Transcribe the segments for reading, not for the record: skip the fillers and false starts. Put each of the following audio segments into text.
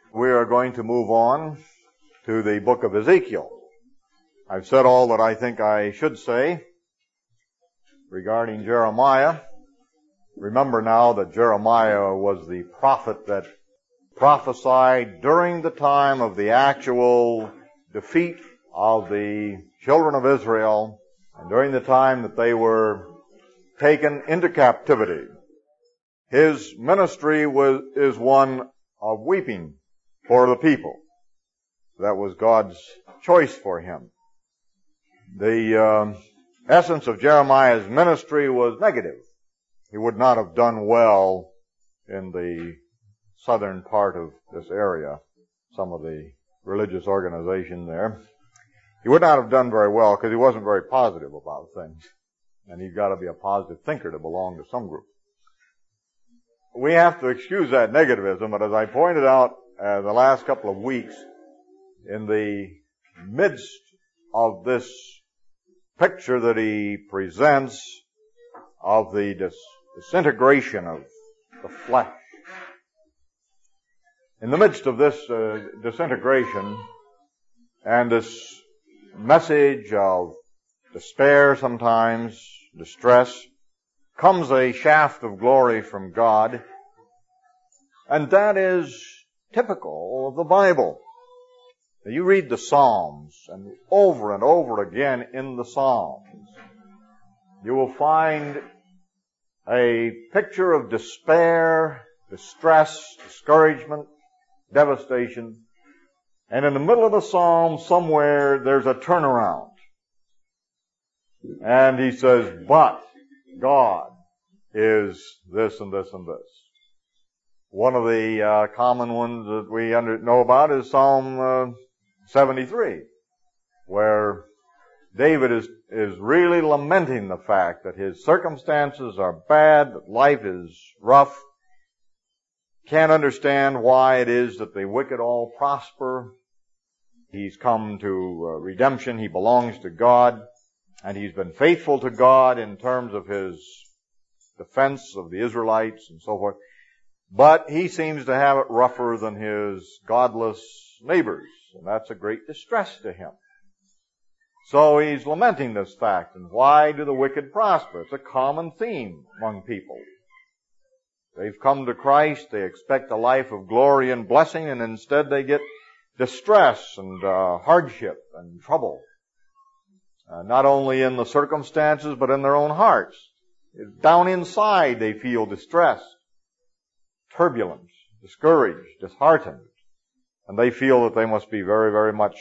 We are going to move on to the book of Ezekiel. I've said all that I think I should say regarding Jeremiah. Remember now that Jeremiah was the prophet that prophesied during the time of the actual defeat of the children of Israel and during the time that they were taken into captivity. His ministry is one of weeping for the people. That was God's choice for him. The essence of Jeremiah's ministry was negative. He would not have done well in the southern part of this area, some of the religious organization there. He would not have done very well because he wasn't very positive about things. And you've got to be a positive thinker to belong to some group. We have to excuse that negativism, but as I pointed out the last couple of weeks, in the midst of this picture that he presents of the disintegration of the flesh, in the midst of this disintegration and this message of despair sometimes, distress, comes a shaft of glory from God, and that is typical of the Bible. You read the Psalms, and over again in the Psalms, you will find a picture of despair, distress, discouragement, devastation, and in the middle of the Psalm somewhere there's a turnaround. And he says, but God is this and this and this. One of the common ones that we know about is Psalm 73, where David is really lamenting the fact that his circumstances are bad, that life is rough, can't understand why it is that the wicked all prosper. He's come to redemption, he belongs to God, and he's been faithful to God in terms of his defense of the Israelites and so forth. But he seems to have it rougher than his godless neighbors, and that's a great distress to him. So he's lamenting this fact, and why do the wicked prosper? It's a common theme among people. They've come to Christ, they expect a life of glory and blessing, and instead they get distress and hardship and trouble. Not only in the circumstances, but in their own hearts. Down inside they feel distressed, turbulence, discouraged, disheartened. And they feel that they must be very, very much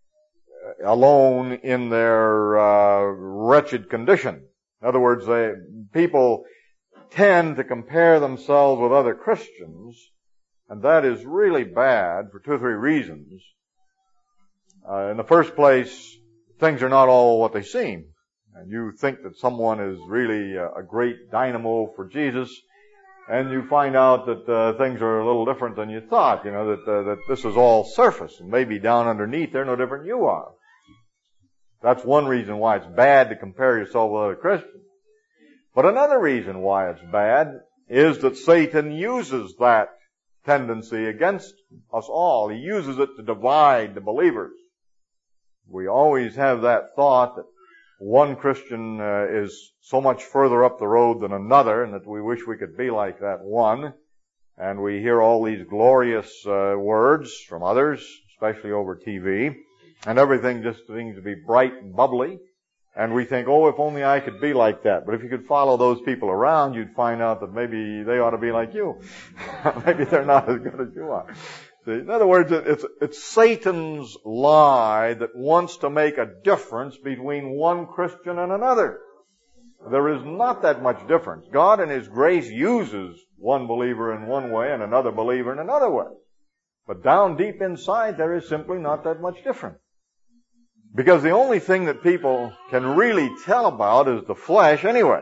alone in their wretched condition. In other words, people tend to compare themselves with other Christians, and that is really bad for two or three reasons. In the first place, things are not all what they seem. And you think that someone is really a great dynamo for Jesus, and you find out that things are a little different than you thought, that this is all surface, and maybe down underneath they're no different than you are. That's one reason why it's bad to compare yourself with other Christians. But another reason why it's bad is that Satan uses that tendency against us all. He uses it to divide the believers. We always have that thought that one Christian is so much further up the road than another, and that we wish we could be like that one. And we hear all these glorious words from others, especially over TV, and everything just seems to be bright and bubbly. And we think, oh, if only I could be like that. But if you could follow those people around, you'd find out that maybe they ought to be like you. Maybe they're not as good as you are. See, in other words, it's Satan's lie that wants to make a difference between one Christian and another. There is not that much difference. God in His grace uses one believer in one way and another believer in another way. But down deep inside, there is simply not that much difference. Because the only thing that people can really tell about is the flesh anyway.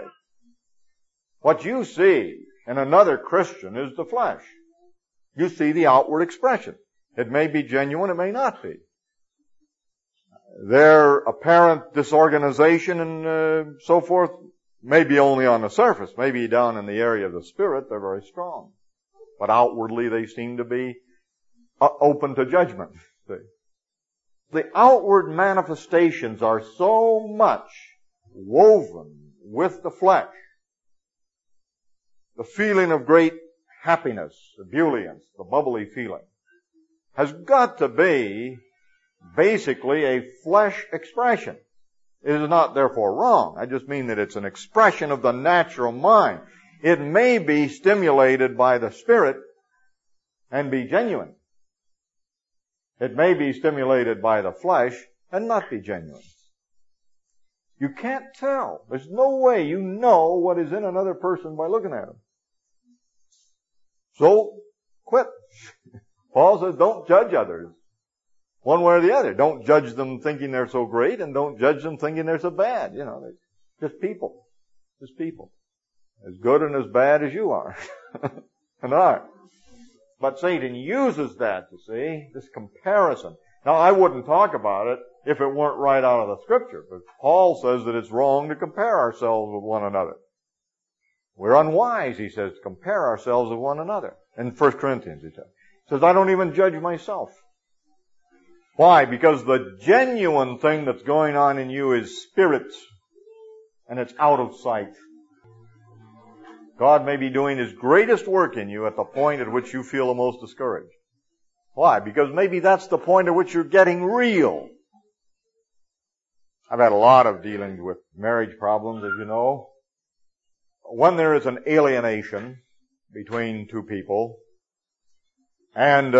What you see in another Christian is the flesh. You see the outward expression. It may be genuine, it may not be. Their apparent disorganization and so forth may be only on the surface. Maybe down in the area of the spirit they're very strong. But outwardly they seem to be open to judgment. See? The outward manifestations are so much woven with the flesh. The feeling of great happiness, ebullience, the bubbly feeling, has got to be basically a flesh expression. It is not therefore wrong. I just mean that it's an expression of the natural mind. It may be stimulated by the Spirit and be genuine. It may be stimulated by the flesh and not be genuine. You can't tell. There's no way you know what is in another person by looking at them. So, quit. Paul says, don't judge others one way or the other. Don't judge them thinking they're so great, and don't judge them thinking they're so bad. You know, they're just people. Just people. As good and as bad as you are. And are. But Satan uses that, you see, this comparison. Now, I wouldn't talk about it if it weren't right out of the Scripture. But Paul says that it's wrong to compare ourselves with one another. We're unwise, he says, to compare ourselves with one another. In 1 Corinthians, he says, I don't even judge myself. Why? Because the genuine thing that's going on in you is spirit, and it's out of sight. God may be doing His greatest work in you at the point at which you feel the most discouraged. Why? Because maybe that's the point at which you're getting real. I've had a lot of dealings with marriage problems, as you know. When there is an alienation between two people, and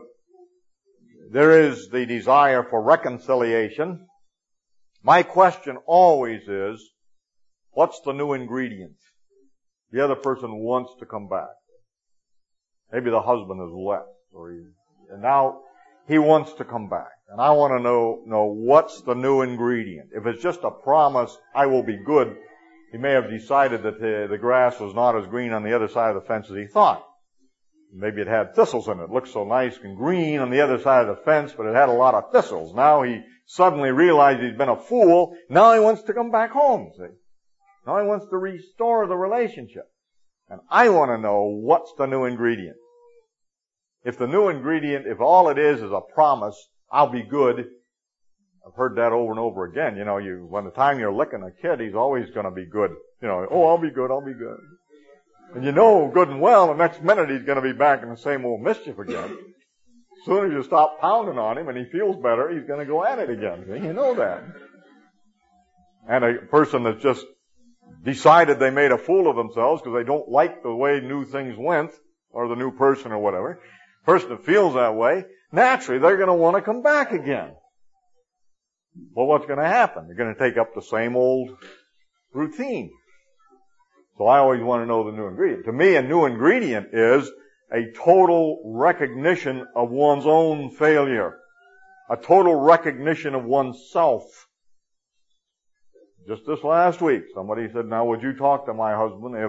there is the desire for reconciliation, my question always is, what's the new ingredient? The other person wants to come back. Maybe the husband has left, and now he wants to come back. And I want to know what's the new ingredient. If it's just a promise, I will be good, he may have decided that the grass was not as green on the other side of the fence as he thought. Maybe it had thistles in it. It looked so nice and green on the other side of the fence, but it had a lot of thistles. Now he suddenly realized he's been a fool. Now he wants to come back home, see? Now he wants to restore the relationship. And I want to know what's the new ingredient. If the new ingredient, if all it is a promise, I'll be good. I've heard that over and over again. You know, when the time you're licking a kid, he's always going to be good. You know, oh, I'll be good, I'll be good. And you know good and well the next minute he's going to be back in the same old mischief again. As soon as you stop pounding on him and he feels better, he's going to go at it again. You know that. And a person that's just decided they made a fool of themselves because they don't like the way new things went, or the new person or whatever, person that feels that way, naturally they're going to want to come back again. Well, what's going to happen? They're going to take up the same old routine. So I always want to know the new ingredient. To me, a new ingredient is a total recognition of one's own failure. A total recognition of oneself. Just this last week, somebody said, now would you talk to my husband if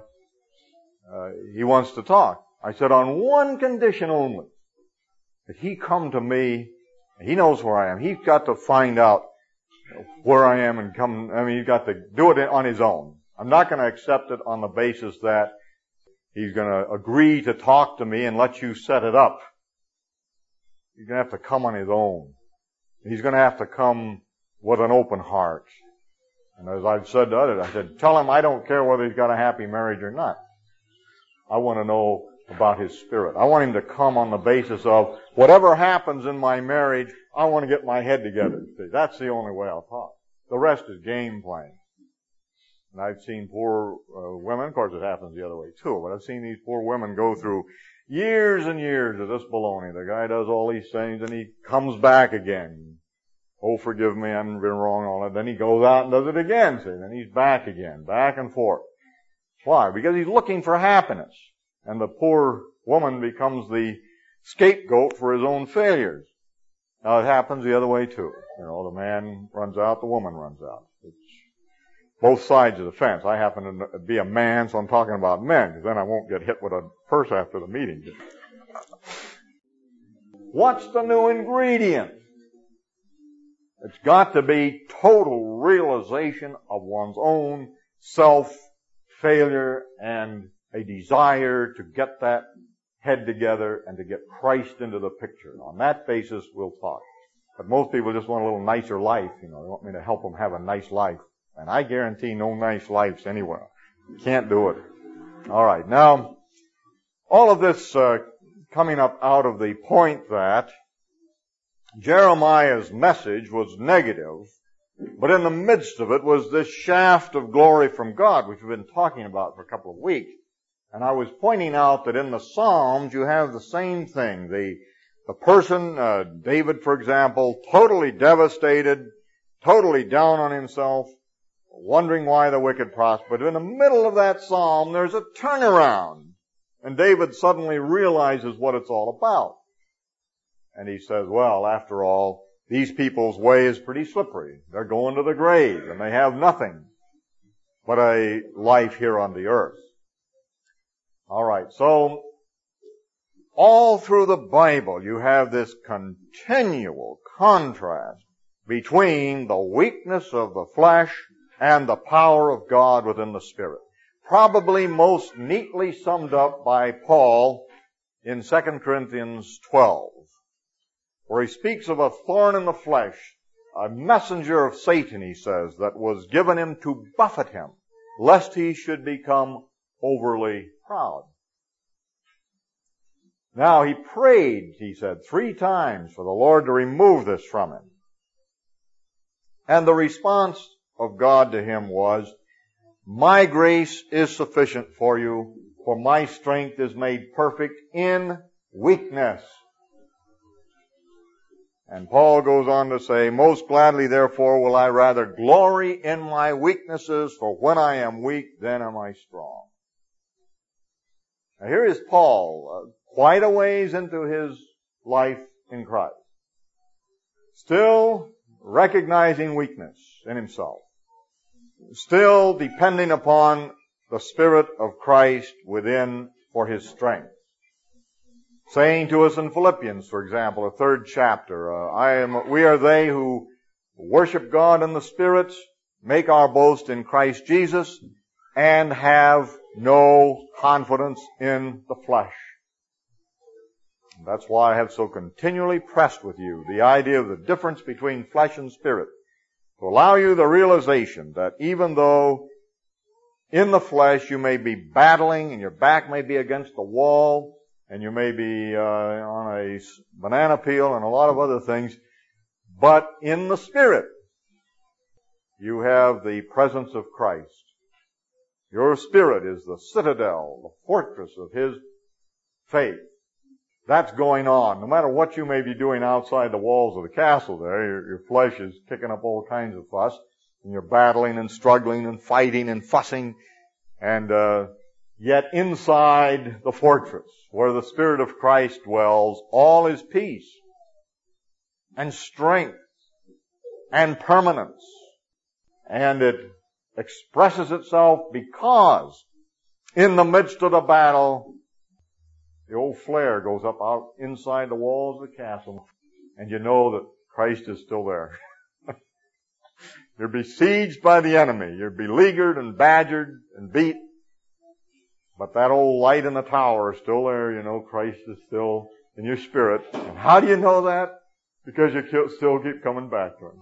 he wants to talk? I said, on one condition only. That he come to me, he knows where I am. He's got to find out where I am and come, he's got to do it on his own. I'm not going to accept it on the basis that he's going to agree to talk to me and let you set it up. He's going to have to come on his own. He's going to have to come with an open heart. And as I've said to others, I said, tell him I don't care whether he's got a happy marriage or not. I want to know about his spirit. I want him to come on the basis of whatever happens in my marriage, I want to get my head together. See, that's the only way I'll talk. The rest is game playing. And I've seen poor women, of course it happens the other way too, but I've seen these poor women go through years and years of this baloney. The guy does all these things and he comes back again. Oh, forgive me, I've been wrong, all that. Then he goes out and does it again, see. Then he's back again, back and forth. Why? Because he's looking for happiness. And the poor woman becomes the scapegoat for his own failures. Now it happens the other way too. You know, the man runs out, the woman runs out. It's both sides of the fence. I happen to be a man, so I'm talking about men, because then I won't get hit with a purse after the meeting. What's the new ingredient? It's got to be total realization of one's own self-failure and a desire to get that head together and to get Christ into the picture. On that basis, we'll talk. But most people just want a little nicer life, They want me to help them have a nice life. And I guarantee no nice lives anywhere. Can't do it. All right. Now, all of this coming up out of the point that Jeremiah's message was negative, but in the midst of it was this shaft of glory from God, which we've been talking about for a couple of weeks. And I was pointing out that in the Psalms you have the same thing. The person, David for example, totally devastated, totally down on himself, wondering why the wicked prosper. But in the middle of that psalm there's a turnaround. And David suddenly realizes what it's all about. And he says, well, after all, these people's way is pretty slippery. They're going to the grave, and they have nothing but a life here on the earth. All right, so all through the Bible you have this continual contrast between the weakness of the flesh and the power of God within the Spirit. Probably most neatly summed up by Paul in 2 Corinthians 12, where he speaks of a thorn in the flesh, a messenger of Satan, he says, that was given him to buffet him, lest he should become overly proud. Now he prayed, he said, 3 times for the Lord to remove this from him. And the response of God to him was, my grace is sufficient for you, for my strength is made perfect in weakness. And Paul goes on to say, most gladly therefore will I rather glory in my weaknesses, for when I am weak, then am I strong. Now here is Paul, quite a ways into his life in Christ, still recognizing weakness in himself, still depending upon the Spirit of Christ within for his strength. Saying to us in Philippians, for example, the 3rd chapter, we are they who worship God in the Spirit, make our boast in Christ Jesus, and have no confidence in the flesh. And that's why I have so continually pressed with you the idea of the difference between flesh and spirit, to allow you the realization that even though in the flesh you may be battling and your back may be against the wall and you may be on a banana peel and a lot of other things, but in the Spirit you have the presence of Christ. Your spirit is the citadel, the fortress of His faith. That's going on. No matter what you may be doing outside the walls of the castle there, your flesh is kicking up all kinds of fuss, and you're battling and struggling and fighting and fussing, and yet inside the fortress, where the Spirit of Christ dwells, all is peace and strength and permanence. And it expresses itself because in the midst of the battle, the old flare goes up out inside the walls of the castle, and you know that Christ is still there. You're besieged by the enemy. You're beleaguered and badgered and beat. But that old light in the tower is still there. You know Christ is still in your spirit. And how do you know that? Because you still keep coming back to Him.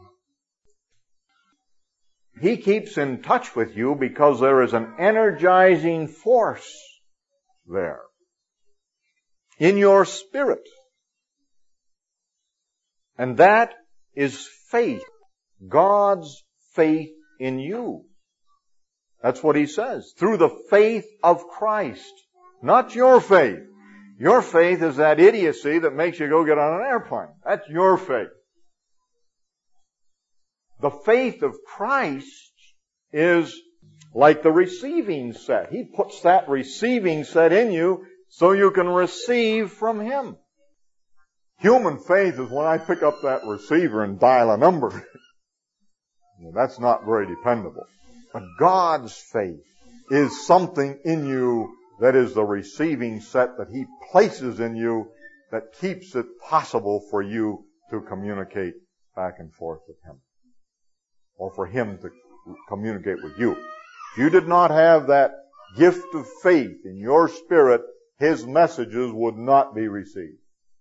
He keeps in touch with you because there is an energizing force there in your spirit. And that is faith. God's faith in you. That's what he says. Through the faith of Christ. Not your faith. Your faith is that idiocy that makes you go get on an airplane. That's your faith. The faith of Christ is like the receiving set. He puts that receiving set in you so you can receive from Him. Human faith is when I pick up that receiver and dial a number. That's not very dependable. But God's faith is something in you that is the receiving set that He places in you that keeps it possible for you to communicate back and forth with Him. Or for Him to communicate with you. If you did not have that gift of faith in your spirit his messages would not be received.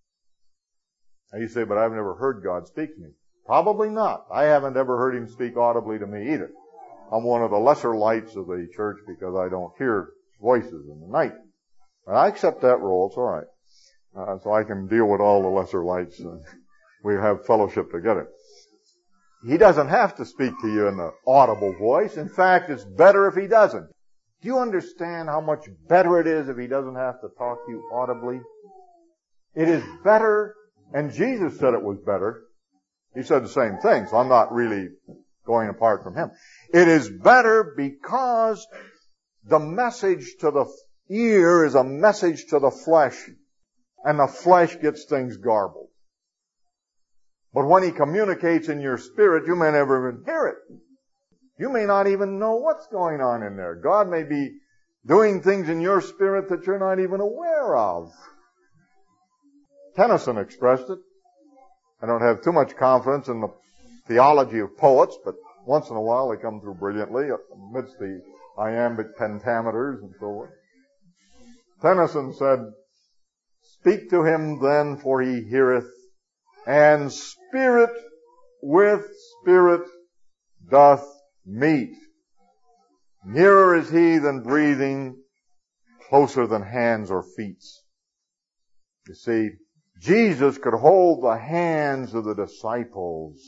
Now you say, but I've never heard God speak to me. Probably not. I haven't ever heard him speak audibly to me either. I'm one of the lesser lights of the church because I don't hear voices in the night. And I accept that role. It's all right. So I can deal with all the lesser lights and we have fellowship together. He doesn't have to speak to you in an audible voice. In fact, it's better if he doesn't. Do you understand how much better it is if he doesn't have to talk to you audibly? It is better, and Jesus said it was better. He said the same thing, so I'm not really going apart from him. It is better because the message to the ear is a message to the flesh, and the flesh gets things garbled. But when he communicates in your spirit, you may never even hear it. You may not even know what's going on in there. God may be doing things in your spirit that you're not even aware of. Tennyson expressed it. I don't have too much confidence in the theology of poets, but once in a while they come through brilliantly amidst the iambic pentameters and so on. Tennyson said, "Speak to him then, for he heareth, and spirit with spirit doth meet. Nearer is he than breathing, closer than hands or feet." You see, Jesus could hold the hands of the disciples,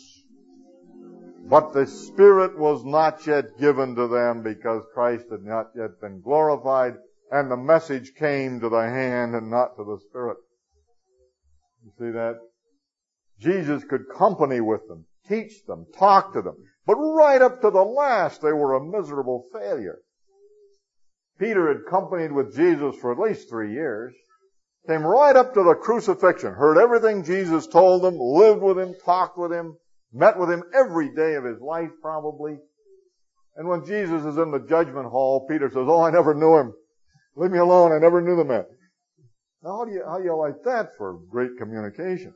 but the Spirit was not yet given to them because Christ had not yet been glorified, and the message came to the hand and not to the Spirit. You see that? Jesus could company with them, teach them, talk to them, but right up to the last they were a miserable failure. Peter had companied with Jesus for at least 3 years. Came right up to the crucifixion, heard everything Jesus told them, lived with him, talked with him, met with him every day of his life probably. And when Jesus is in the judgment hall, Peter says, "Oh, I never knew him. Leave me alone. I never knew the man." Now, how do you like that for great communication?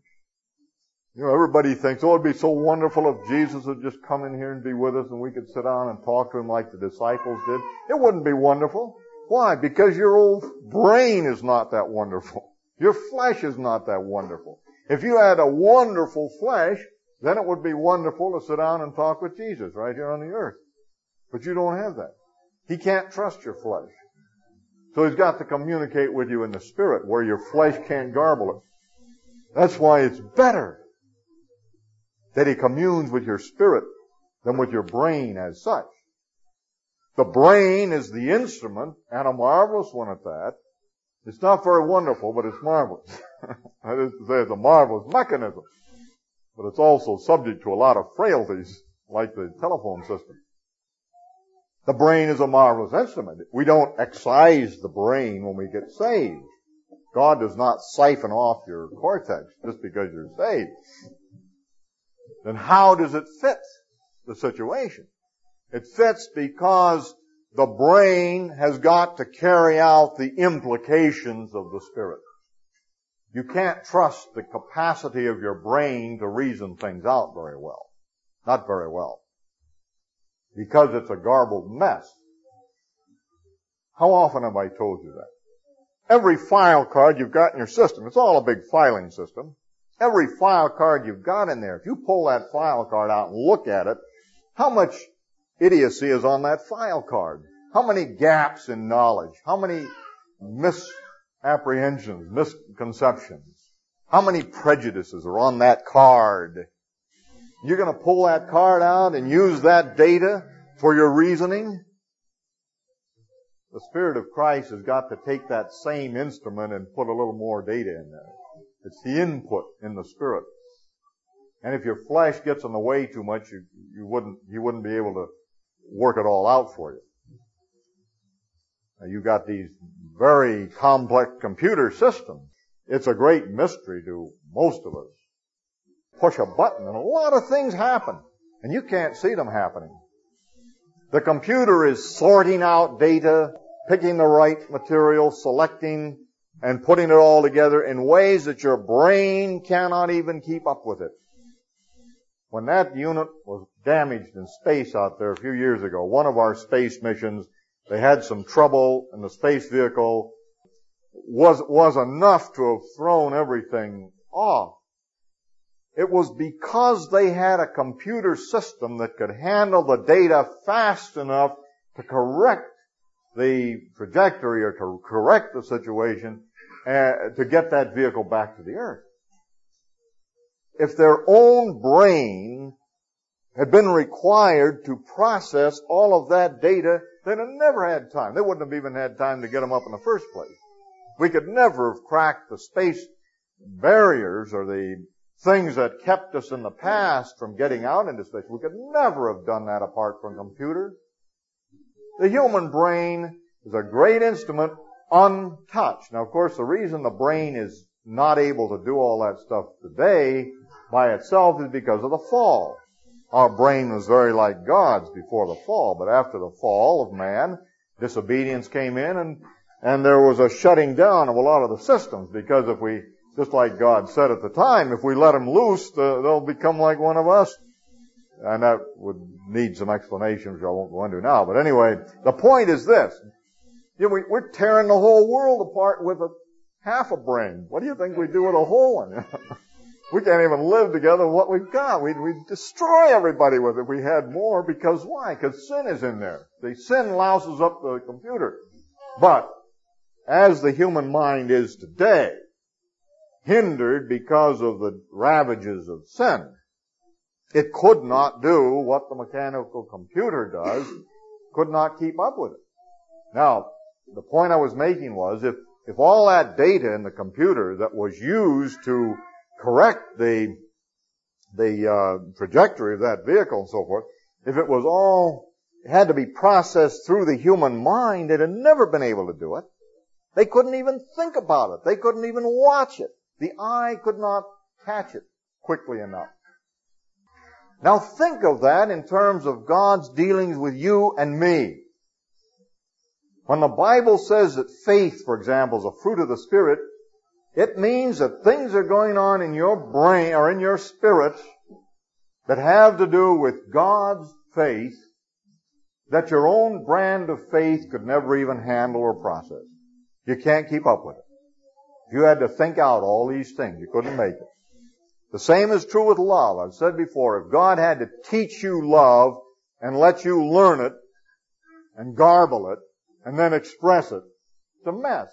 Everybody thinks, oh, it'd be so wonderful if Jesus would just come in here and be with us and we could sit down and talk to him like the disciples did. It wouldn't be wonderful. Why? Because your old brain is not that wonderful. Your flesh is not that wonderful. If you had a wonderful flesh, then it would be wonderful to sit down and talk with Jesus right here on the earth. But you don't have that. He can't trust your flesh. So he's got to communicate with you in the Spirit where your flesh can't garble it. That's why it's better that he communes with your spirit than with your brain as such. The brain is the instrument, and a marvelous one at that. It's not very wonderful, but it's marvelous. That is to say, it's a marvelous mechanism. But it's also subject to a lot of frailties, like the telephone system. The brain is a marvelous instrument. We don't excise the brain when we get saved. God does not siphon off your cortex just because you're saved. Then how does it fit the situation? It fits because the brain has got to carry out the implications of the Spirit. You can't trust the capacity of your brain to reason things out very well. Not very well. Because it's a garbled mess. How often have I told you that? Every file card you've got in your system, it's all a big filing system. Every file card you've got in there, if you pull that file card out and look at it, how much idiocy is on that file card? How many gaps in knowledge? How many misapprehensions, misconceptions? How many prejudices are on that card? You're going to pull that card out and use that data for your reasoning? The Spirit of Christ has got to take that same instrument and put a little more data in there. It's the input in the Spirit. And if your flesh gets in the way too much, you wouldn't be able to work it all out for you. Now, you've got these very complex computer systems. It's a great mystery to most of us. Push a button and a lot of things happen, and you can't see them happening. The computer is sorting out data, picking the right material, selecting, and putting it all together in ways that your brain cannot even keep up with it. When that unit was damaged in space out there a few years ago, one of our space missions, they had some trouble in the space vehicle. was enough to have thrown everything off. It was because they had a computer system that could handle the data fast enough to correct the trajectory or to correct the situation to get that vehicle back to the earth. If their own brain had been required to process all of that data, they'd have never had time. They wouldn't have even had time to get them up in the first place. We could never have cracked the space barriers or the things that kept us in the past from getting out into space. We could never have done that apart from computers. The human brain is a great instrument untouched. Now, of course, the reason the brain is not able to do all that stuff today by itself is because of the fall. Our brain was very like God's before the fall, but after the fall of man, disobedience came in and there was a shutting down of a lot of the systems, because if we, just like God said at the time, if we let them loose, they'll become like one of us. And that would need some explanation, which I won't go into now. But anyway, the point is this. We're tearing the whole world apart with half a brain. What do you think we do with a whole one? We can't even live together with what we've got. We'd destroy everybody with it if we had more. Because why? Because sin is in there. The sin louses up the computer. But as the human mind is today, hindered because of the ravages of sin, it could not do what the mechanical computer does, could not keep up with it. Now, the point I was making was, if all that data in the computer that was used to correct the trajectory of that vehicle and so forth, if it was all had to be processed through the human mind, they'd have never been able to do it. They couldn't even think about it. They couldn't even watch it. The eye could not catch it quickly enough. Now think of that in terms of God's dealings with you and me. When the Bible says that faith, for example, is a fruit of the Spirit, it means that things are going on in your brain or in your spirit that have to do with God's faith that your own brand of faith could never even handle or process. You can't keep up with it. If you had to think out all these things, you couldn't make it. The same is true with love. I've said before, if God had to teach you love and let you learn it and garble it and then express it, it's a mess.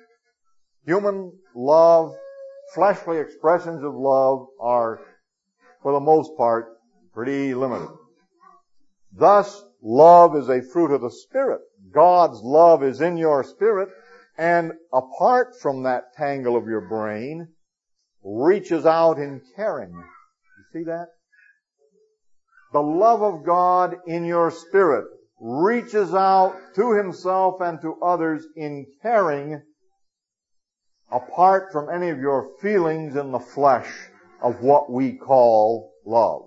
Human love, fleshly expressions of love are, for the most part, pretty limited. Thus, love is a fruit of the Spirit. God's love is in your spirit, and apart from that tangle of your brain, reaches out in caring. You see that? The love of God in your spirit reaches out to Himself and to others in caring, apart from any of your feelings in the flesh of what we call love.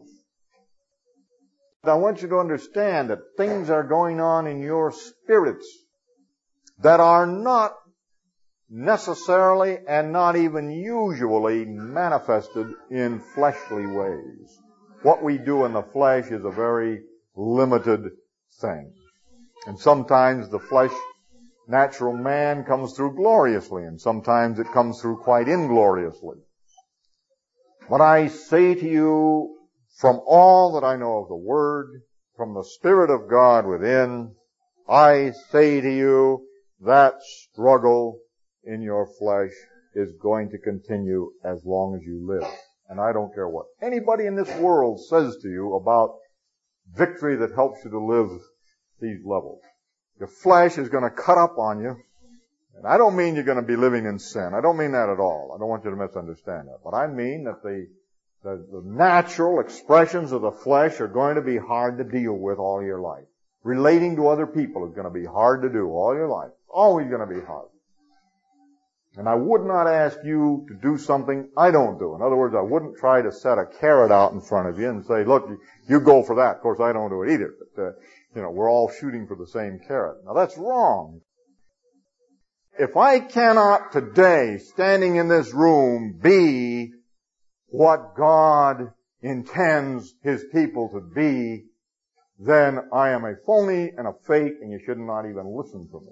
I want you to understand that things are going on in your spirits that are not necessarily and not even usually manifested in fleshly ways. What we do in the flesh is a very limited thing. And sometimes the flesh, natural man, comes through gloriously, and sometimes it comes through quite ingloriously. But I say to you, from all that I know of the Word, from the Spirit of God within, I say to you, that struggle in your flesh is going to continue as long as you live. And I don't care what anybody in this world says to you about victory that helps you to live these levels. Your flesh is going to cut up on you. And I don't mean you're going to be living in sin. I don't mean that at all. I don't want you to misunderstand that. But I mean that the natural expressions of the flesh are going to be hard to deal with all your life. Relating to other people is going to be hard to do all your life. Always going to be hard. And I would not ask you to do something I don't do. In other words, I wouldn't try to set a carrot out in front of you and say, look, you go for that. Of course, I don't do it either. But, we're all shooting for the same carrot. Now, that's wrong. If I cannot today, standing in this room, be what God intends His people to be, then I am a phony and a fake, and you should not even listen to me.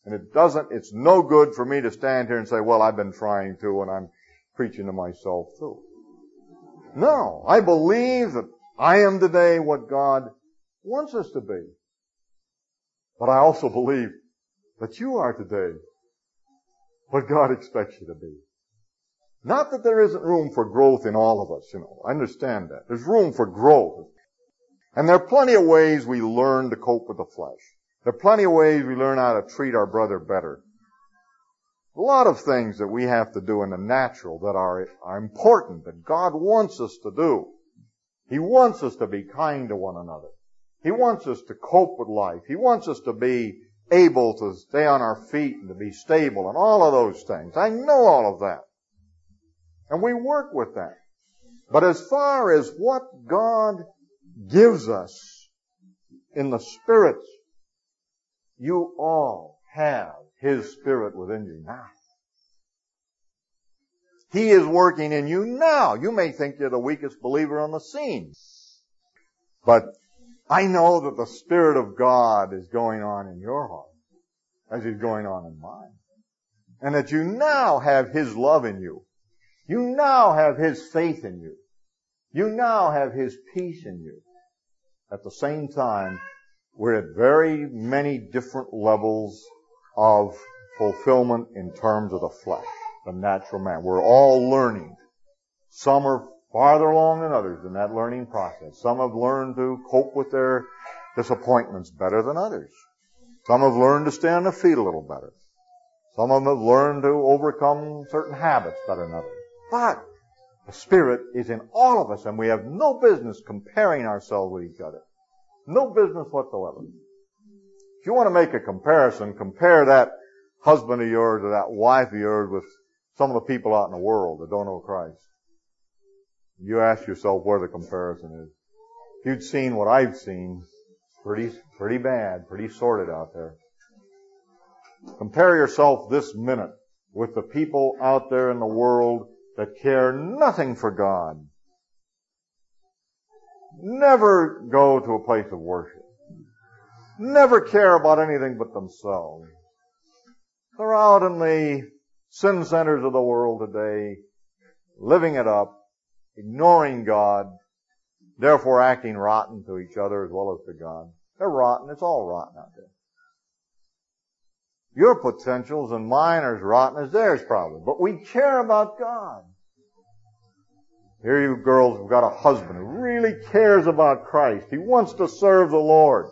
And it's no good for me to stand here and say, well, I've been trying to, and I'm preaching to myself too. No, I believe that I am today what God wants us to be. But I also believe that you are today what God expects you to be. Not that there isn't room for growth in all of us, I understand that. There's room for growth. And there are plenty of ways we learn to cope with the flesh. There are plenty of ways we learn how to treat our brother better. A lot of things that we have to do in the natural that are important, that God wants us to do. He wants us to be kind to one another. He wants us to cope with life. He wants us to be able to stay on our feet and to be stable and all of those things. I know all of that. And we work with that. But as far as what God gives us in the Spirit, you all have His Spirit within you now. He is working in you now. You may think you're the weakest believer on the scene. But I know that the Spirit of God is going on in your heart as He's going on in mine. And that you now have His love in you. You now have His faith in you. You now have His peace in you. At the same time, we're at very many different levels of fulfillment in terms of the flesh, the natural man. We're all learning. Some are farther along than others in that learning process. Some have learned to cope with their disappointments better than others. Some have learned to stay on their feet a little better. Some of them have learned to overcome certain habits better than others. But the Spirit is in all of us, and we have no business comparing ourselves with each other. No business whatsoever. If you want to make a comparison, compare that husband of yours or that wife of yours with some of the people out in the world that don't know Christ. You ask yourself where the comparison is. If you'd seen what I've seen, pretty bad, pretty sordid out there. Compare yourself this minute with the people out there in the world that care nothing for God. Never go to a place of worship. Never care about anything but themselves. They're out in the sin centers of the world today, living it up, ignoring God, therefore acting rotten to each other as well as to God. They're rotten. It's all rotten out there. Your potentials and mine are as rotten as theirs probably. But we care about God. Here you girls have got a husband who really cares about Christ. He wants to serve the Lord.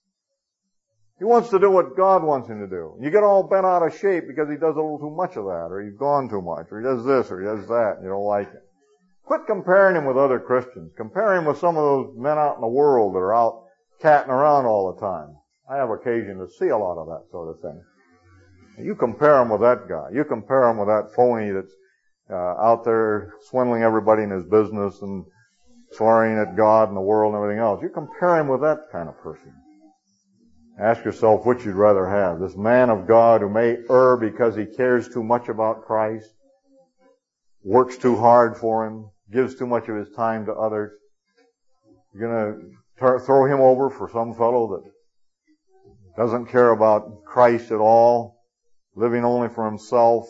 He wants to do what God wants him to do. You get all bent out of shape because he does a little too much of that, or he's gone too much, or he does this, or he does that, and you don't like it. Quit comparing him with other Christians. Compare him with some of those men out in the world that are out catting around all the time. I have occasion to see a lot of that sort of thing. You compare him with that guy. You compare him with that phony that's out there swindling everybody in his business and swearing at God and the world and everything else. You compare him with that kind of person. Ask yourself which you'd rather have. This man of God who may err because he cares too much about Christ, works too hard for him, gives too much of his time to others. You're going to throw him over for some fellow that doesn't care about Christ at all, living only for himself.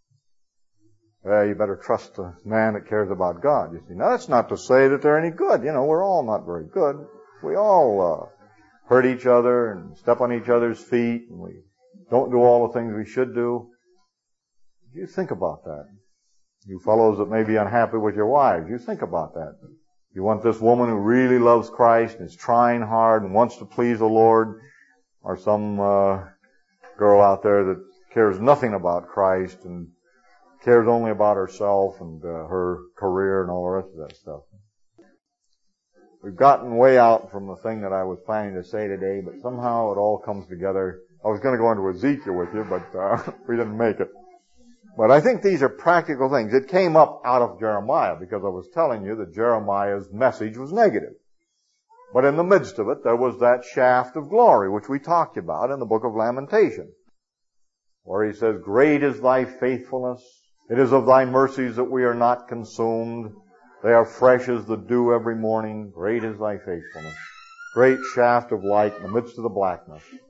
You better trust the man that cares about God, you see. Now, that's not to say that they're any good. We're all not very good. We all hurt each other and step on each other's feet, and we don't do all the things we should do. You think about that. You fellows that may be unhappy with your wives, you think about that. You want this woman who really loves Christ and is trying hard and wants to please the Lord, or some girl out there that cares nothing about Christ and cares only about herself and her career and all the rest of that stuff. We've gotten way out from the thing that I was planning to say today, but somehow it all comes together. I was going to go into Ezekiel with you, but we didn't make it. But I think these are practical things. It came up out of Jeremiah because I was telling you that Jeremiah's message was negative. But in the midst of it, there was that shaft of glory, which we talked about in the book of Lamentation, where he says, "Great is thy faithfulness. It is of thy mercies that we are not consumed. They are fresh as the dew every morning. Great is thy faithfulness." Great shaft of light in the midst of the blackness.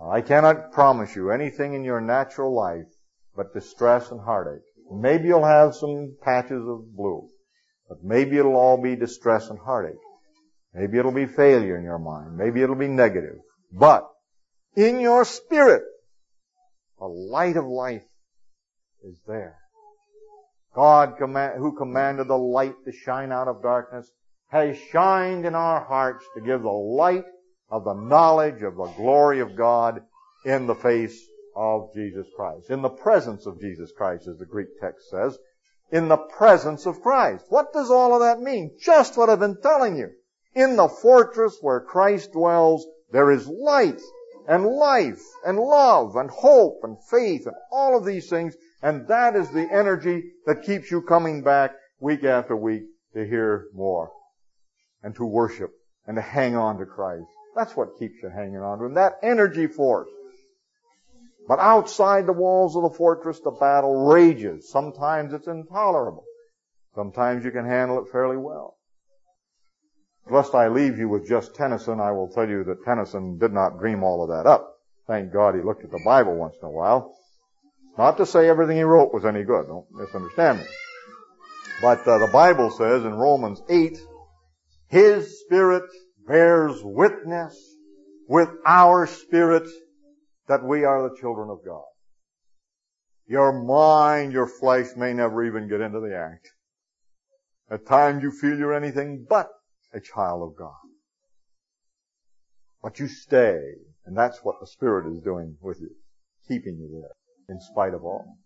I cannot promise you anything in your natural life but distress and heartache. Maybe you'll have some patches of blue, but maybe it'll all be distress and heartache. Maybe it'll be failure in your mind. Maybe it'll be negative. But in your spirit, the light of life is there. God, who commanded the light to shine out of darkness, has shined in our hearts to give the light of the knowledge of the glory of God in the face of Jesus Christ. In the presence of Jesus Christ, as the Greek text says. In the presence of Christ. What does all of that mean? Just what I've been telling you. In the fortress where Christ dwells, there is light and life and love and hope and faith and all of these things. And that is the energy that keeps you coming back week after week to hear more and to worship and to hang on to Christ. That's what keeps you hanging on to Him. That energy force. But outside the walls of the fortress, the battle rages. Sometimes it's intolerable. Sometimes you can handle it fairly well. Lest I leave you with just Tennyson, I will tell you that Tennyson did not dream all of that up. Thank God he looked at the Bible once in a while. Not to say everything he wrote was any good. Don't misunderstand me. But the Bible says in Romans 8, His Spirit bears witness with our spirit that we are the children of God. Your mind, your flesh may never even get into the act. At times you feel you're anything but a child of God. But you stay, and that's what the Spirit is doing with you, keeping you there in spite of all.